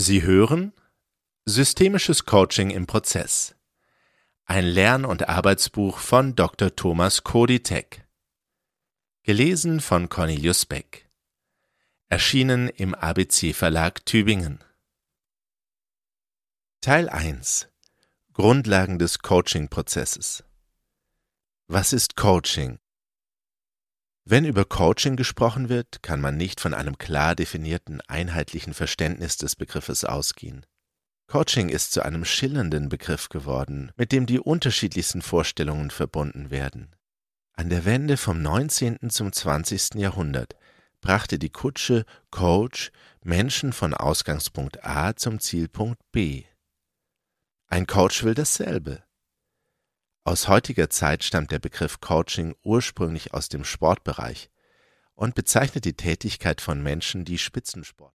Sie hören Systemisches Coaching im Prozess. Ein Lern- und Arbeitsbuch von Dr. Thomas Koditek. Gelesen von Cornelius Beck. Erschienen im ABC Verlag Tübingen. Teil 1. Grundlagen des Coaching-Prozesses. Was ist Coaching? Wenn über Coaching gesprochen wird, kann man nicht von einem klar definierten, einheitlichen Verständnis des Begriffes ausgehen. Coaching ist zu einem schillernden Begriff geworden, mit dem die unterschiedlichsten Vorstellungen verbunden werden. An der Wende vom 19. zum 20. Jahrhundert brachte die Kutsche Coach Menschen von Ausgangspunkt A zum Zielpunkt B. Ein Coach will dasselbe. Aus heutiger Zeit stammt der Begriff Coaching ursprünglich aus dem Sportbereich und bezeichnet die Tätigkeit von Menschen, die Spitzensport